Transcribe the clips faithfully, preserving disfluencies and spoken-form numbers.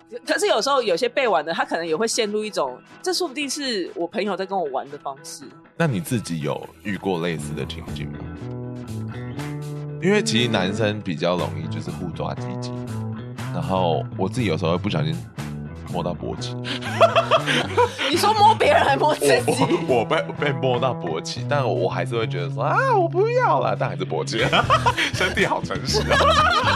可是有时候有些被玩的他可能也会陷入一种这说不定是我朋友在跟我玩的方式。 那你自己有遇过类似的情境吗？因为其实男生比较容易就是互抓鸡鸡，然后我自己有时候会不小心摸到勃起。 你说摸别人还摸自己？ 我, 我, 我被被摸到勃起，但我还是会觉得说啊，我不要啦，但还是勃起。身体好诚实啊。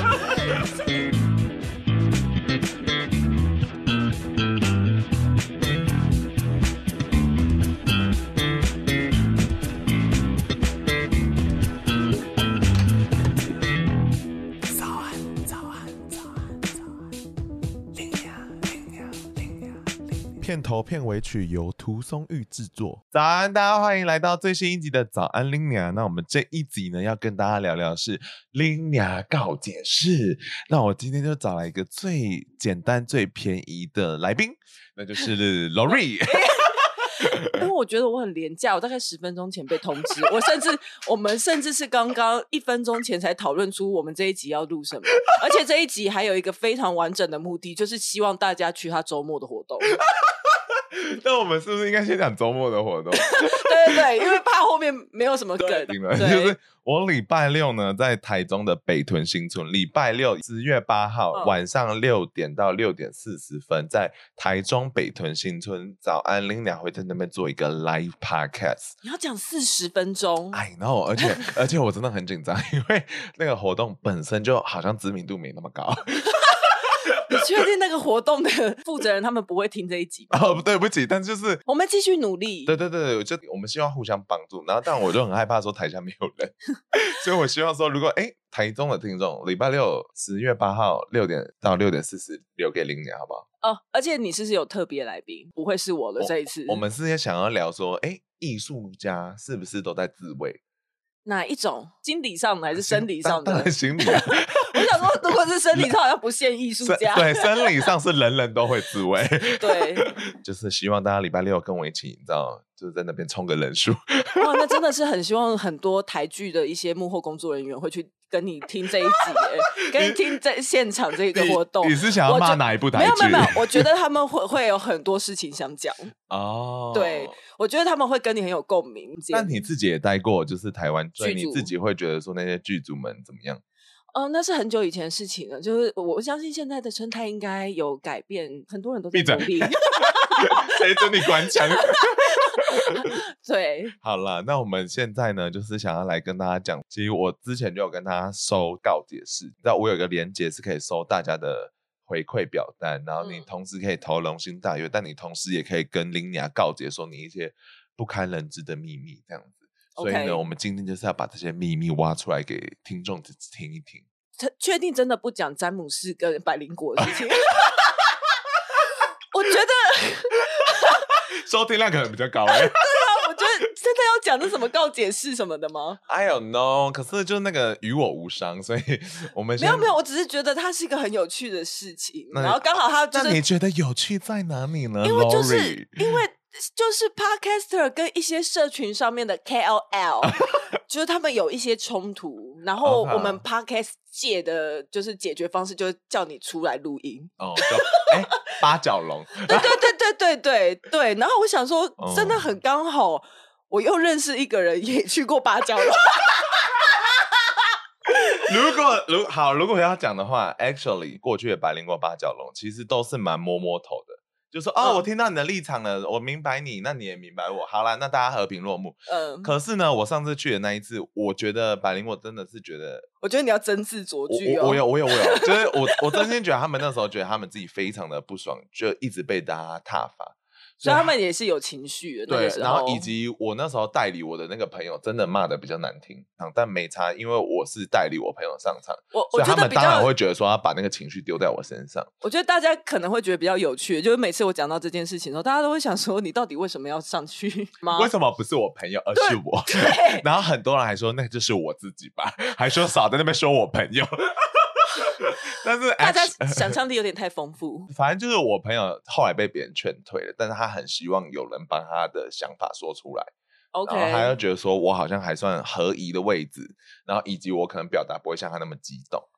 片头片尾曲由涂松玉制作。早安，大家欢迎来到最新一集的早安拎娘。那我们这一集呢，要跟大家聊聊是拎娘告解室。那我今天就找来一个最简单、最便宜的来宾，那就是 Lori。 因为我觉得我很廉价，我大概十分钟前被通知，我甚至我们甚至是刚刚一分钟前才讨论出我们这一集要录什么，而且这一集还有一个非常完整的目的，就是希望大家去他周末的活动。 那我们是不是应该先讲周末的活动？ 对对对，因为怕后面没有什么梗。 就是我礼拜六呢在台中的北屯新村，礼拜六十月八号、嗯、晚上六点到六点四十分，在台中北屯新村早安拎娘会在那边做一个 live podcast。 你要讲四十分钟 ？I know， 而且而且我真的很紧张，因为那个活动本身就好像知名度没那么高。 你确定那个活动的负责人他们不会听这一集吗？ 哦，对不起，但就是我们继续努力。 对对对，就我们希望互相帮助。然后，但我就很害怕说台下没有人，所以我希望说，如果哎台中的听众，礼拜六十月八号六点到六点四十留给拎娘，好不好？ 哦，而且你是不是有特别来宾？不会是我的这一次。 我, 我们是也想要聊说，哎，艺术家是不是都在自慰？ 哪一种？心理上的还是生理上的？ 当然心理啊。 我想说，如果是生理上，好像不限艺术家。 对，生理上是人人都会自慰。 对， 就是希望大家礼拜六跟我一起，你知道，就是在那边冲个人数。 哇，那真的是很希望很多台剧的一些幕后工作人员会去跟你听这一集，跟你听在现场这个活动。 你, 你是想要骂哪一部台剧？ 没有没有没有，我觉得他们会会有很多事情想讲。 哦， 对，我觉得他们会跟你很有共鸣。 但你自己也待过就是台湾，所以你自己会觉得说那些剧组们怎么样？ 哦、呃，那是很久以前的事情了。就是我相信现在的生态应该有改变，很多人都在努力。 谁准你关枪？ 对， 好了，那我们现在呢，就是想要来跟大家讲，其实我之前就有跟大家收告解室，你知道我有个连结是可以收大家的回馈表单，然后你同时可以投龙心大悦、嗯、但你同时也可以跟拎娘告解说你一些不堪人知的秘密这样子。所以呢、okay. 我们今天就是要把这些秘密挖出来给听众听一听。 确定真的不讲詹姆士跟百灵果的事情？我觉得收听量可能比较高哎、欸。 对啊，我觉得真的要讲那什么告解室什么的吗？ I don't know， 可是就那个与我无伤，所以我们没有没有，我只是觉得它是一个很有趣的事情，然后刚好它就是、 那你觉得有趣在哪里呢？ 因为就是因为就是 podcaster 跟一些社群上面的 K O L 就是他们有一些冲突，然后我们 podcast 界的就是解决方式就是叫你出来录音哦，哎，八角笼对对对对对对对，然后我想说真的很刚好、哦、我又认识一个人也去过八角笼。 如果如好，如果要讲的话 actually 过去的百灵果八角笼其实都是蛮摸摸头的，就说哦、嗯，我听到你的立场了，我明白你，那你也明白我，好啦，那大家和平落幕。嗯，可是呢，我上次去的那一次，我觉得百灵果真的是觉得， 我觉得你要真字酌句哦。 我, 我有，我有，我有，就是我，我真心觉得他们那时候觉得他们自己非常的不爽，就一直被大家挞伐。 所以他们也是有情绪的。 对、 那個， 然后以及我那时候代理我的那个朋友，真的骂的比较难听，但没差，因为我是代理我朋友上场， 我所以他们当然会觉得说要把那个情绪丢在我身上。 我觉得大家可能会觉得比较有趣，就是每次我讲到这件事情的时候，大家都会想说，你到底为什么要上去吗？ 为什么不是我朋友，而是我？ 对。 然后很多人还说，那就是我自己吧，还说少在那边说我朋友。但是大家想象力有点太丰富。 反正就是我朋友后来被别人劝退了，但是他很希望有人帮他的想法说出来。 OK， 然后他就觉得说我好像还算合宜的位置，然后以及我可能表达不会像他那么激动，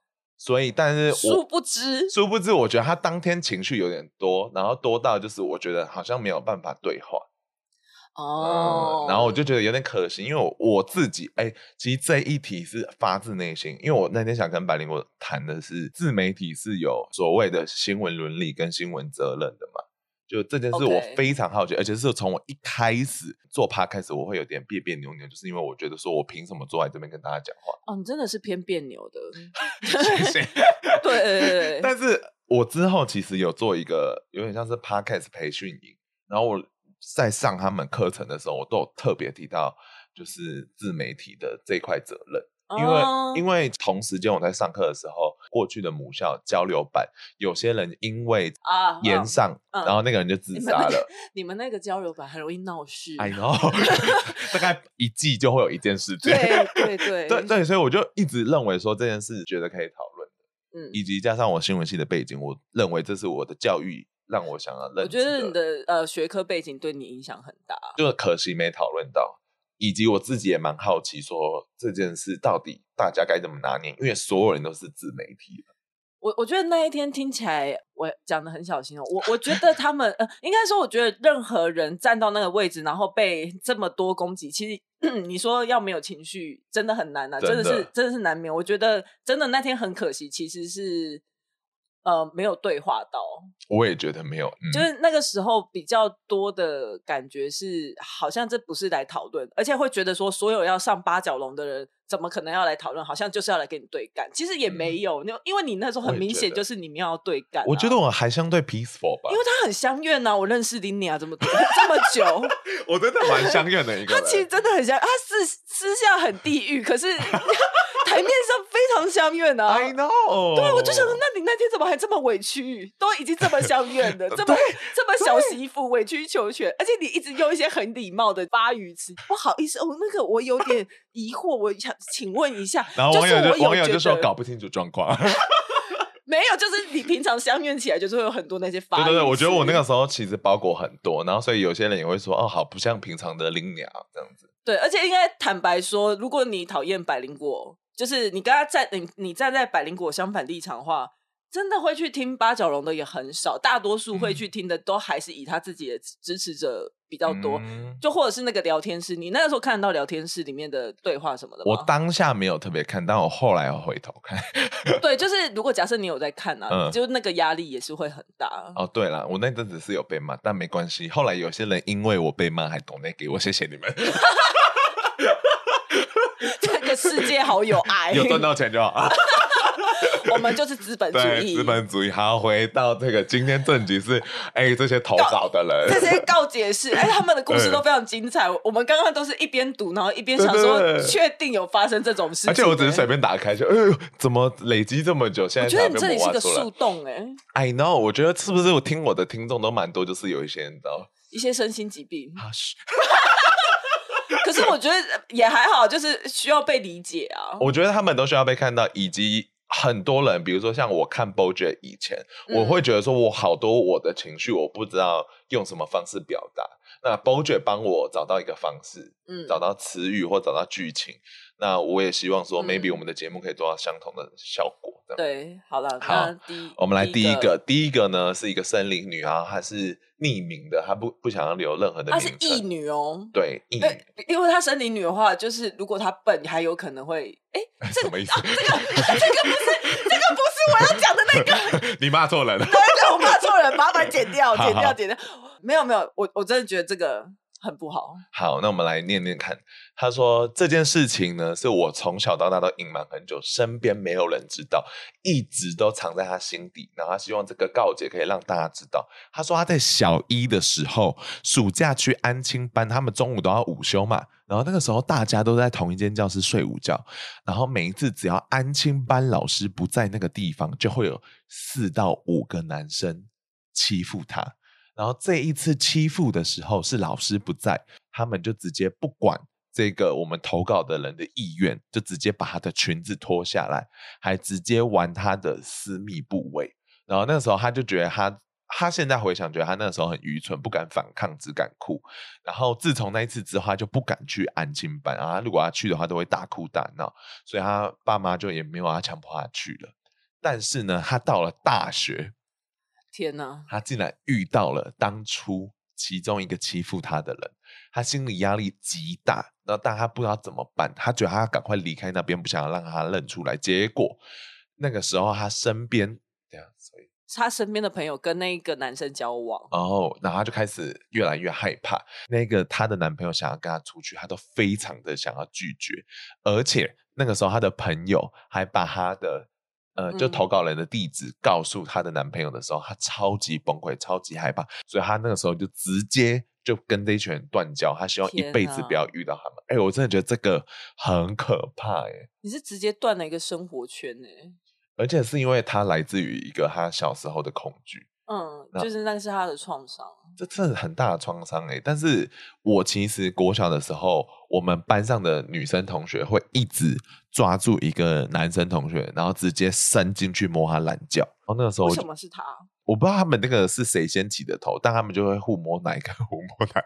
所以但是我殊不知殊不知我觉得他当天情绪有点多，然后多到就是我觉得好像没有办法对话哦、 嗯，然后我就觉得有点可惜，因为我我自己哎、欸，其实这一题是发自内心，因为我那天想跟百灵果谈的是自媒体是有所谓的新闻伦理跟新闻责任的嘛，就这件事我非常好奇， okay. 而且是从我一开始做 podcast 我会有点别别扭扭，就是因为我觉得说我凭什么坐在这边跟大家讲话。 哦，你真的是偏别扭的谢谢对对对， 但是我之后其实有做一个有点像是 podcast 培训营，然后我在上他们课程的时候我都有特别提到就是自媒体的这块责任，因为、oh. 因为同时间我在上课的时候，过去的母校交流版有些人因为延上、uh, uh, 然后那个人就自杀了。 你们那个交流版很容易闹事。 I know 大概一季就会有一件事情。 对对对对对，所以我就一直认为说这件事觉得可以讨论的、嗯、以及加上我新闻系的背景，我认为这是我的教育让我想要认知的。 我觉得你的呃学科背景对你影响很大， 就可惜没讨论到，以及我自己也蛮好奇说这件事到底大家该怎么拿捏，因为所有人都是自媒体。 我我觉得那一天听起来我讲得很小心哦，我我觉得他们呃，应该说我觉得任何人站到那个位置然后被这么多攻击，其实你说要没有情绪真的很难啊，真的是真的是难免。我觉得真的那天很可惜，其实是呃没有对话到。 我也觉得没有、嗯、 就是那个时候比较多的感觉是好像这不是来讨论，而且会觉得说所有要上八角笼的人怎么可能要来讨论，好像就是要来跟你对干，其实也没有、嗯、因为你那时候很明显就是你们要对干、啊、 我觉得我还相对 peaceful 吧， 因为他很相怨啊，我认识林妮啊这么多这么久我真的蛮相怨的一个人。 他其实真的很相，他私私下很地狱，可是台面上非常相怨啊。 I know 对，我就想说那你那天怎么还这么委屈，都已经这么相怨了这么这么小媳妇委曲求全，而且你一直用一些很礼貌的发语词，不好意思哦，那个我有点疑惑，我想请问一下。 然后网友就、 就是、 网友就说搞不清楚状况没有，就是你平常相怨起来就是会有很多那些发语词。 对对对，我觉得我那个时候其实包裹很多，然后所以有些人也会说哦好不像平常的林鸟这样子。 对，而且应该坦白说，如果你讨厌百灵果，就是你跟他站你你站在百灵果相反立场的话，真的会去听八角笼的也很少，大多数会去听的都还是以他自己的支持者比较多、嗯、就或者是那个聊天室，你那个时候看得到聊天室里面的对话什么的吗？ 我当下没有特别看，但我后来要回头看对，就是如果假设你有在看啊、嗯、就那个压力也是会很大。 哦对啦，我那阵子是有被骂，但没关系，后来有些人因为我被骂还donate给我，谢谢你们这个世界好有爱有赚到钱就好我们就是资本主义， 资本主义。好，回到这个今天正题是，哎、欸，这些投稿的人， 这些告解室，哎、欸，他们的故事都非常精彩。我们刚刚都是一边读，然后一边想说，确定有发生这种事情。 而且我只是随便打开就，哎呦，怎么累积这么久？现在才被我挖出来。 我觉得你这里是个树洞、欸，哎 ，I know。我觉得是不是我听我的听众都蛮多，就是有一些人知道一些身心疾病。可是我觉得也还好，就是需要被理解啊。 我觉得他们都需要被看到，以及很多人，比如说像我看 BoJack 以前、嗯，我会觉得说我好多我的情绪，我不知道用什么方式表达。那 BoJack 帮我找到一个方式，嗯，找到词语或找到剧情。那我也希望说、嗯、，maybe 我们的节目可以做到相同的效果。 对，好了， 好， 第我们来第一个，第一个呢是一个森林女啊，她是匿名的，她不不想要留任何的名称。 她是异女哦， 对，异女， 因为她森林女的话，就是如果她笨，还有可能会，哎， 什么意思？ 啊、这个这个不是，这个不是我要讲的那个， 你骂错人了， 对对，我骂错人，麻烦剪掉，剪掉，剪掉，没有没有，我我真的觉得这个很不好。 好，那我们来念念看。他说这件事情呢是我从小到大都隐瞒很久，身边没有人知道，一直都藏在他心底，然后他希望这个告解可以让大家知道。他说他在小一的时候暑假去安亲班，他们中午都要午休嘛，然后那个时候大家都在同一间教室睡午觉，然后每一次只要安亲班老师不在那个地方，就会有四到五个男生欺负他，然后这一次欺负的时候是老师不在，他们就直接不管这个我们投稿的人的意愿，就直接把他的裙子脱下来，还直接玩他的私密部位。然后那个时候他就觉得他他现在回想觉得他那个时候很愚蠢，不敢反抗，只敢哭。然后自从那一次之后他就不敢去安亲班，然后如果他去的话都会大哭大闹，所以他爸妈就也没有要强迫他去了。 但是呢他到了大学， 天哪， 他竟然遇到了当初其中一个欺负他的人，他心理压力极大，然后但他不知道怎么办，他觉得他要赶快离开那边，不想要让他认出来。结果那个时候他身边对啊，所以他身边的朋友跟那个男生交往， 然后然后他就开始越来越害怕，那个他的男朋友想要跟他出去，他都非常的想要拒绝，而且那个时候他的朋友还把他的呃，就投稿人的地址告诉她的男朋友的时候，她超级崩溃，超级害怕，所以她那个时候就直接就跟这一群人断交，她希望一辈子不要遇到他们。哎、欸，我真的觉得这个很可怕哎、欸！ 你是直接断了一个生活圈哎、欸， 而且是因为他来自于一个他小时候的恐惧， 嗯，就是那是他的创伤， 这真的很大的创伤哎。但是我其实国小的时候，我们班上的女生同学会一直抓住一个男生同学，然后直接伸进去摸他懒觉。然后那个时候为什么是他？ 我不知道他们那个是谁先起的头，但他们就会互摸奶跟互摸奶。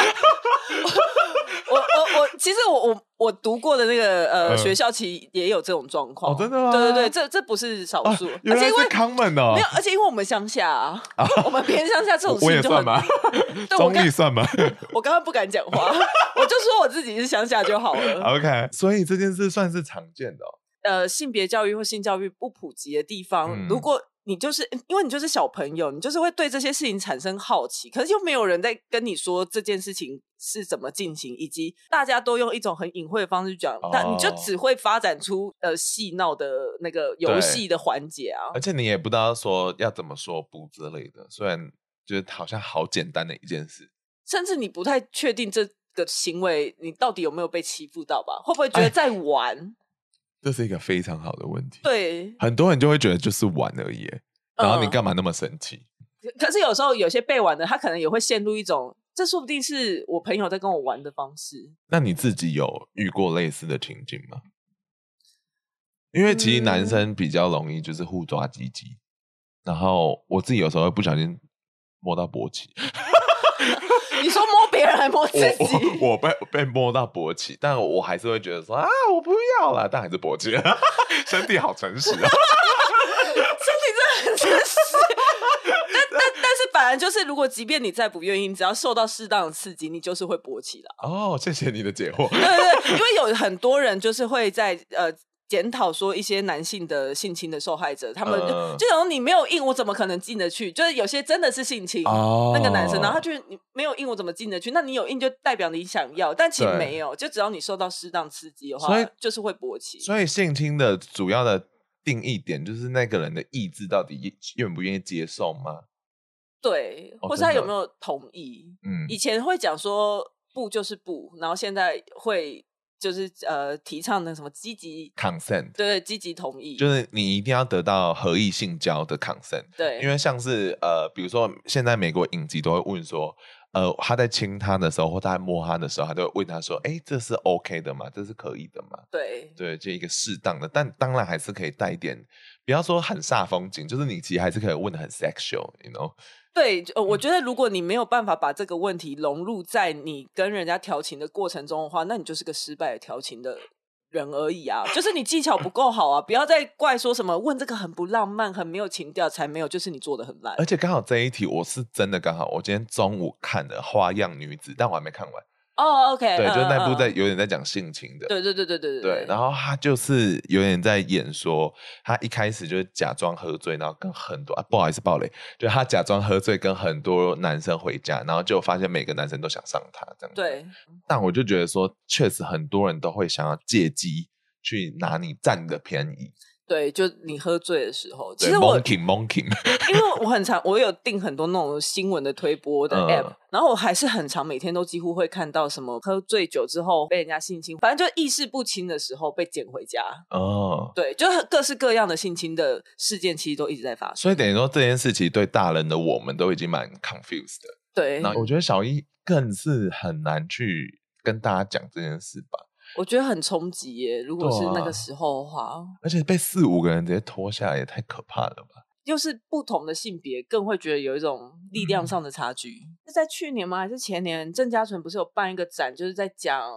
我我我，其实我我我读过的那个呃、嗯、学校，其实也有这种状况。 哦，真的吗？ 对对对，这这不是少数， 啊、原来是common哦。 没有，而且因为我们乡下啊，啊我们偏乡下这种事情就很我也算吗？中立算吗？ 我刚刚不敢讲话，我就说我自己是乡下就好了。 OK， 所以这件事算是常见的、哦。 呃，性别教育或性教育不普及的地方，嗯、如果你就是因为你就是小朋友，你就是会对这些事情产生好奇，可是又没有人在跟你说这件事情是怎么进行，以及大家都用一种很隐晦的方式讲，但、哦、你就只会发展出呃戏闹的那个游戏的环节啊， 而且你也不知道说要怎么说不之类的，虽然觉得好像好简单的一件事， 甚至你不太确定这个行为你到底有没有被欺负到吧？会不会觉得在玩？ 这是一个非常好的问题。 对， 很多人就会觉得就是玩而已，然后你干嘛那么生气、 嗯、可是有时候有些被玩的他可能也会陷入一种这说不定是我朋友在跟我玩的方式。 那你自己有遇过类似的情境吗？因为其实男生比较容易就是互抓鸡鸡、嗯、然后我自己有时候会不小心摸到勃起。 你说摸别人还摸自己？ 我, 我 被, 被摸到勃起，但我还是会觉得说啊，我不要啦，但还是勃起了。身体好诚实啊。 身体真的很诚实。但但但是本来就是，如果即便你再不愿意，你只要受到适当的刺激，你就是会勃起啦。 哦，谢谢你的解惑。 对对对，因为有很多人就是会在呃。检讨说一些男性的性侵的受害者，他们就、呃、就想你没有硬，我怎么可能进得去？就是有些真的是性侵、哦、那个男生，然后他觉得你没有硬，我怎么进得去？那你有硬就代表你想要，但其实没有，就只要你受到适当刺激的话，就是会勃起。 所以性侵的主要的定义点就是那个人的意志到底愿不愿意接受吗？ 对，或是他有没有同意？嗯，以前会讲说不就是不，然后现在会。就是呃，提倡的什么积极 consent， 对，积极同意， 就是你一定要得到合意性交的 consent。 对， 因为像是呃，比如说现在美国影集都会问说，呃，他在亲他的时候，或他在摸他的时候，他都会问他说，哎，这是 OK 的吗？这是可以的吗？ 对， 对，就一个适当的，但当然还是可以带一点，不要说很煞风景，就是你其实还是可以问的很 sexual，you know。 对，呃，我觉得如果你没有办法把这个问题融入在你跟人家调情的过程中的话，那你就是个失败的调情的人而已啊，就是你技巧不够好啊，不要再怪说什么问这个很不浪漫很没有情调，才没有，就是你做的很烂。 而且刚好这一题我是真的刚好我今天中午看的花样女子，但我还没看完。 哦、oh, OK， 对，就是那部在有点在讲性情的， 对对对对对 对, 对，然后他就是有点在演说，他一开始就是假装喝醉，然后跟很多啊不好意思爆雷，就他假装喝醉跟很多男生回家，然后就发现每个男生都想上他这样子。 对， 但我就觉得说，确实很多人都会想要借机去拿你占的便宜。 对，就你喝醉的时候，其实我 monking monking， 因为我很常我有订很多那种新闻的推播的 app，、嗯、然后我还是很常每天都几乎会看到什么喝醉酒之后被人家性侵，反正就意识不清的时候被捡回家。哦，对，就各式各样的性侵的事件其实都一直在发生， 所以等于说这件事情对大人的我们都已经蛮 confused 的。 对， 那我觉得小一更是很难去跟大家讲这件事吧。 我觉得很冲击耶，如果是那个时候的话、啊、 而且被四五个人直接拖下来也太可怕了吧。 就是不同的性别更会觉得有一种力量上的差距、嗯、是在去年吗还是前年郑家纯不是有办一个展，就是在讲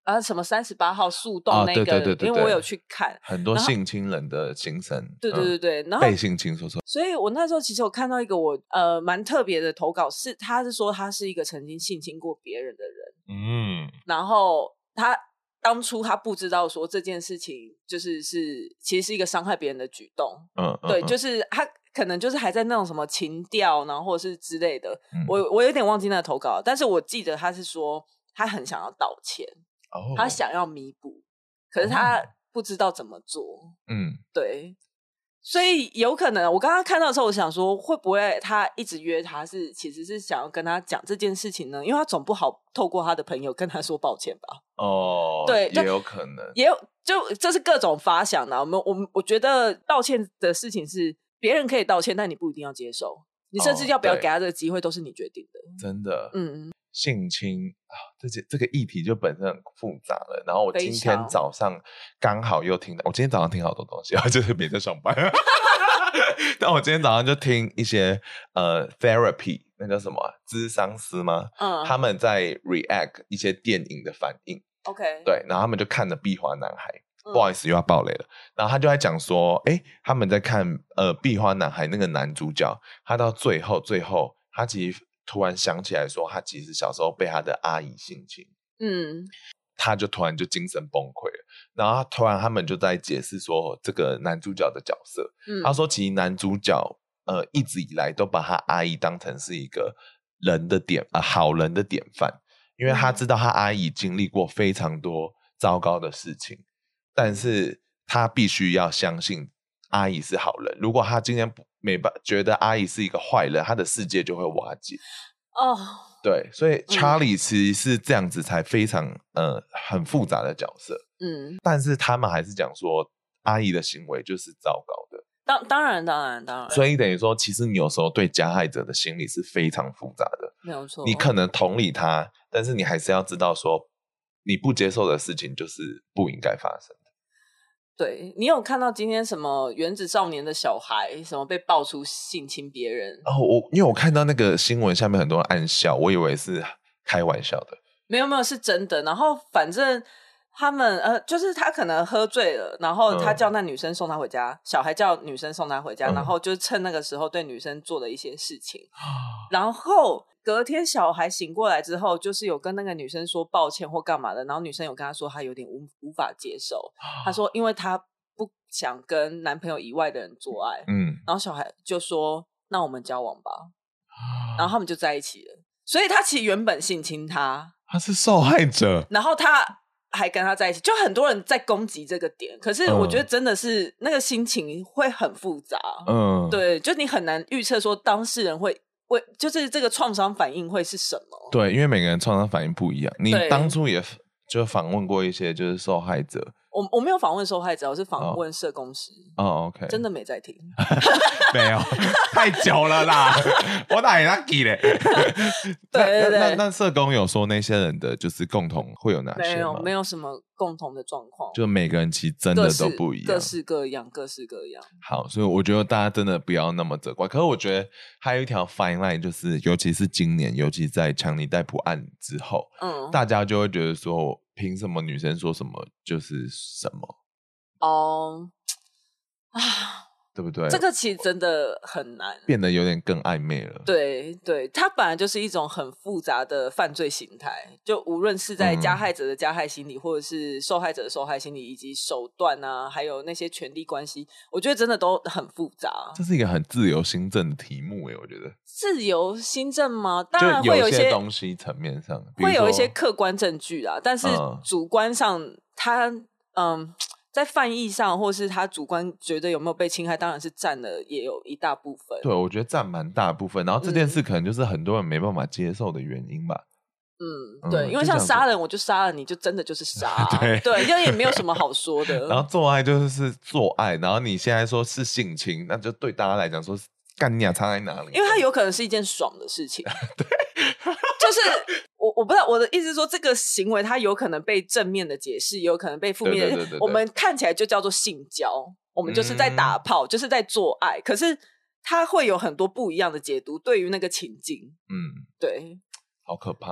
啊什么三十八号树洞那个、 哦、对对对对对， 因为我有去看很多性侵人的行程， 对对对对、嗯、然后被性侵说错， 所以我那时候其实有看到一个我呃蛮特别的投稿，是他是说他是一个曾经性侵过别人的人，嗯，然后他当初他不知道说这件事情就是是其实是一个伤害别人的举动，嗯，对，嗯就是他可能就是还在那种什么情调，然后或者是之类的，嗯、我我有点忘记那个投稿，但是我记得他是说他很想要道歉，哦，他想要弥补，可是他不知道怎么做，嗯，对。所以有可能我刚刚看到的时候我想说会不会他一直约他是其实是想要跟他讲这件事情呢，因为他总不好透过他的朋友跟他说抱歉吧。哦，对， 也有可能也有就这是各种发想的。我们我们我觉得道歉的事情是别人可以道歉，但你不一定要接受，你甚至要不要给他这个机会都是你决定的。 真的，嗯，性侵啊，这这个议题就本身很复杂了。然后我今天早上刚好又听到，我今天早上听好多东西，就是没在上班。但我今天早上就听一些呃 therapy， 那叫什么諮商师吗？嗯，他们在 react 一些电影的反应。 OK， 对，然后他们就看了《壁花男孩》，嗯，不好意思又要爆雷了。然后他就在讲说，哎，他们在看呃《壁花男孩》那个男主角，他到最后最后，他其实突然想起来说，他其实小时候被他的阿姨性侵，嗯，他就突然就精神崩溃了。然后突然他们就在解释说这个男主角的角色，嗯，他说其实男主角呃一直以来都把他阿姨当成是一个人的典呃好人的典范，因为他知道他阿姨经历过非常多糟糕的事情，但是他必须要相信阿姨是好人。如果他今天没办觉得阿姨是一个坏人，他的世界就会瓦解。哦，对，所以 Charlie 其实是这样子才非常、嗯、呃很复杂的角色。嗯，但是他们还是讲说阿姨的行为就是糟糕的。 当当然当然当然， 所以等于说其实你有时候对加害者的心理是非常复杂的， 没有错。 你可能同理他，但是你还是要知道说你不接受的事情就是不应该发生的。 对，你有看到今天什么原子少年的小孩什么被爆出性侵别人？ 哦，我因为我看到那个新闻下面很多人暗笑，我以为是开玩笑的。 没有没有，是真的。然后反正他们呃，就是他可能喝醉了，然后他叫那女生送他回家，嗯、小孩叫女生送他回家，嗯、然后就趁那个时候对女生做了一些事情，然后隔天小孩醒过来之后，就是有跟那个女生说抱歉或干嘛的，然后女生有跟他说他有点无无法接受，他说因为他不想跟男朋友以外的人做爱，嗯，然后小孩就说那我们交往吧，然后他们就在一起了。所以他其实原本性侵他， 他是受害者， 然后他还跟他在一起，就很多人在攻击这个点，可是我觉得真的是、嗯、那个心情会很复杂，嗯，对，就你很难预测说当事人会会就是这个创伤反应会是什么， 对，因为每个人创伤反应不一样。你当初也就访问过一些就是受害者， 我我没有访问受害者，我是访问社工师。 哦, 哦 ，OK， 真的没在听， 没有，太久了啦，我哪里 lucky 嘞？ 对对对， 那那那社工有说那些人的就是共同会有哪些吗？ 没有，没有什么共同的状况， 就每个人其实真的都不一样， 各式各样，各式各样。 好，所以我觉得大家真的不要那么责怪。可是我觉得还有一条 fine line， 就是尤其是今年，尤其在强尼戴普案之后，嗯，大家就会觉得说，凭什么女生说什么就是什么？哦，啊，对不对？ 这个其实真的很难， 变得有点更暧昧了。 对对，它本来就是一种很复杂的犯罪形态，就无论是在加害者的加害心理，嗯、或者是受害者的受害心理，以及手段啊，还有那些权力关系，我觉得真的都很复杂。 这是一个很自由心证的题目耶，我觉得。 自由心证吗？当然会有一些就有些东西层面上， 会有一些客观证据啊，但是主观上，它嗯。在犯意上或是他主观觉得有没有被侵害，当然是占了也有一大部分。 对，我觉得占蛮大部分，然后这件事可能就是很多人没办法接受的原因吧。 嗯，对，嗯、因为像杀人我就杀了你，就真的就是杀、啊、对对，因为也没有什么好说的。 然后做爱就是做爱，然后你现在说是性侵，那就对大家来讲说干你啊差在哪里？ 因为它有可能是一件爽的事情。对，就是我我不知道，我的意思是说，这个行为它有可能被正面的解释，也有可能被负面的。对对对对对，我们看起来就叫做性交，我们就是在打炮，嗯、就是在做爱，可是它会有很多不一样的解读，对于那个情境。嗯，对， 好可怕哦。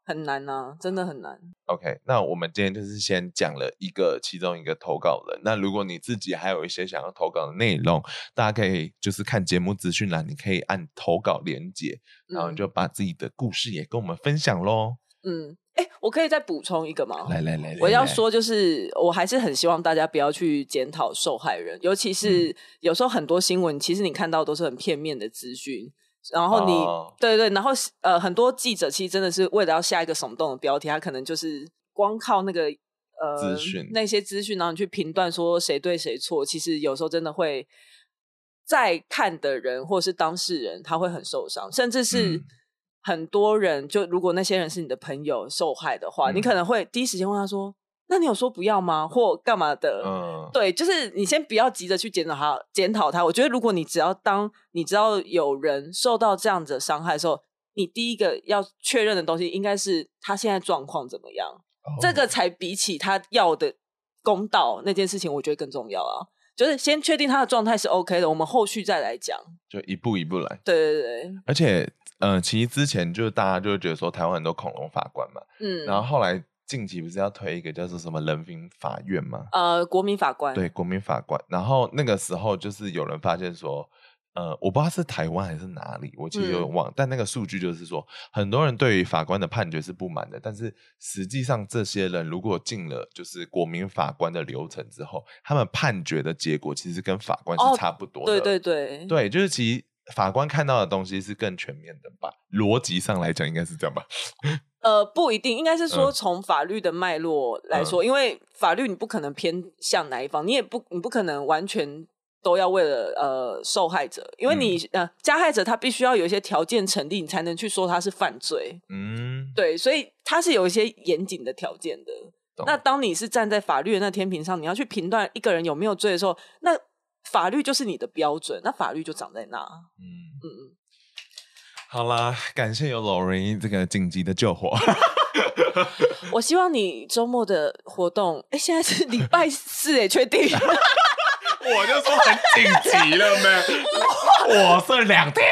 很难啊，真的很难。 OK， 那我们今天就是先讲了一个其中一个投稿人。那如果你自己还有一些想要投稿的内容，大家可以就是看节目资讯栏，你可以按投稿连结，然后你就把自己的故事也跟我们分享咯。 嗯，哎、欸，我可以再补充一个吗？ 来来 来, 来， 我要说就是，我还是很希望大家不要去检讨受害人，尤其是有时候很多新闻，其实你看到都是很片面的资讯。然后你、哦、对对，然后呃，很多记者其实真的是为了要下一个耸动的标题，他可能就是光靠那个呃资讯那些资讯，然后你去评断说谁对谁错，其实有时候真的会在看的人或是当事人他会很受伤，甚至是很多人、嗯、就如果那些人是你的朋友受害的话、嗯、你可能会第一时间问他说，那你有说不要吗？或干嘛的？嗯，对，就是你先不要急着去检讨他，检讨他。我觉得，如果你只要当你知道有人受到这样子的伤害的时候，你第一个要确认的东西应该是他现在状况怎么样、哦，这个才比起他要的公道那件事情，我觉得更重要啊。就是先确定他的状态是 OK 的，我们后续再来讲， 就一步一步来。 对对对， 而且，呃，其实之前就是大家就会觉得说台湾很多恐龙法官嘛，嗯，然后后来。近期不是要推一个叫做什么人民法院吗？ 呃，国民法官。 对，国民法官。然后那个时候就是有人发现说，呃，我不知道是台湾还是哪里，我其实有点忘、嗯。但那个数据就是说，很多人对于法官的判决是不满的，但是实际上这些人如果进了就是国民法官的流程之后，他们判决的结果其实跟法官是差不多的。 哦、对对对， 对，就是其实法官看到的东西是更全面的吧？逻辑上来讲，应该是这样吧？ 呃，不一定，应该是说从法律的脉络来说、嗯，因为法律你不可能偏向哪一方，你也不你不可能完全都要为了呃受害者，因为你、嗯、呃加害者他必须要有一些条件成立，你才能去说他是犯罪。嗯，对，所以他是有一些严谨的条件的。那当你是站在法律的那天平上，你要去评断一个人有没有罪的时候，那法律就是你的标准，那法律就长在那。嗯嗯。 好啦，感谢有 Lori 这个紧急的救火。 我希望你周末的活动，哎，现在是礼拜四，哎，确定？ 我就说很紧急了没？我剩两天。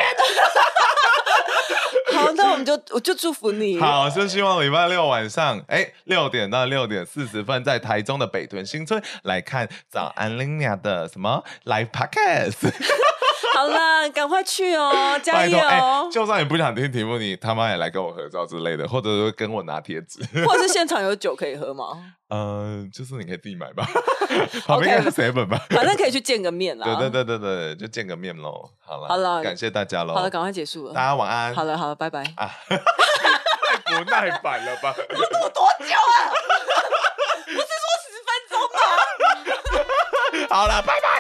好，那我们就我就祝福你。 好，就希望礼拜六晚上，哎，六点到六点四十分，在台中的北屯新村来看早安 Lina 的什么 Live Podcast。 好啦，赶快去哦，加油！ 欸、就算你不想听题目，你他妈也来跟我合照之类的，或者是跟我拿贴纸， 或者是现场有酒可以喝吗？ 呃，就是你可以自己买吧，旁边应该是 seven 吧， 反正可以去见个面啦。 对对对对对，就见个面咯。好了， 好了， 感谢大家咯。 好了，赶快结束了， 大家晚安。 好了好了，拜拜。啊， 太不耐烦了吧？ 要录多久啊？不是说十分钟吗？ 好了，拜拜。